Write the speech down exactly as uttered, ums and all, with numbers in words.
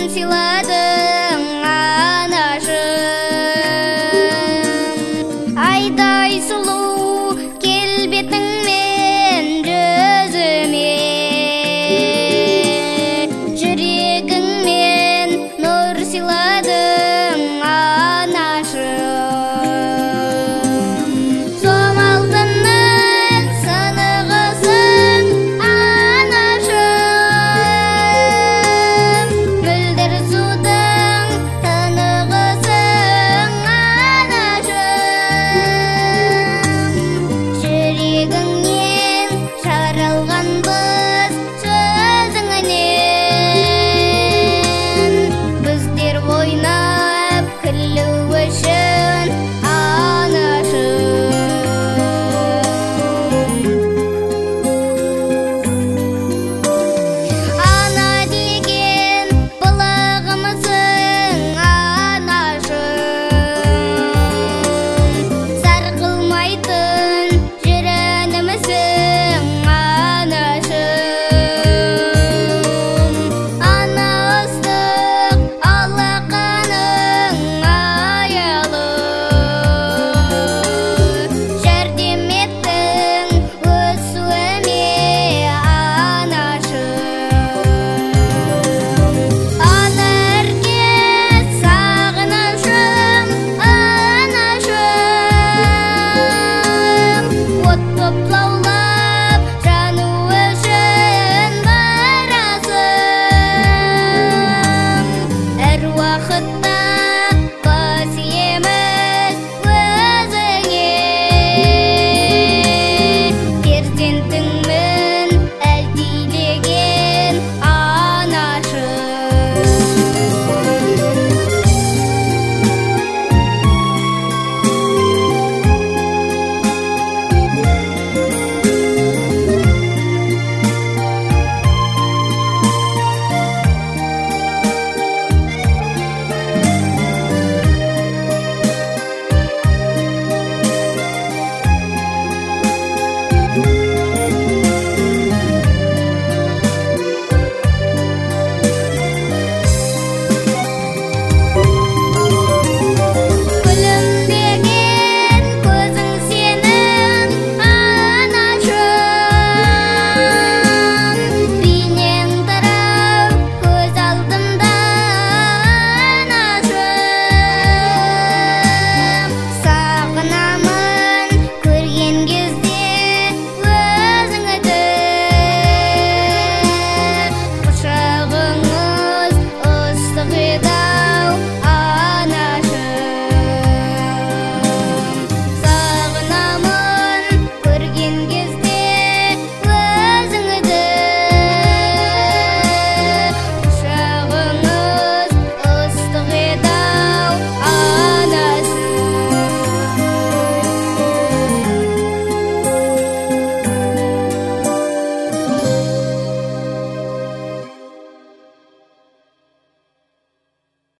сыйладың анашым. Айдай сұлу келбетіңмен жүзіме, жүрегіңмен нұр сыйладың анашым. Сом алтынның сынығысың анашым, мөлдір судың тынығысың анашым. Жүрегіңнен жаралғанбыз сөзіңнен, біздер ойнап күлу үшін анашым. Ана деген бұлағымысың анашым, сарқылмайтын жүренімісің анашым. Ана ыстық алақаның аялы, жәрдем еттің өсуіме анашым. Ана іркес сағынышым анашым, от боп лаулап жану үшін барасың. Әр уақытта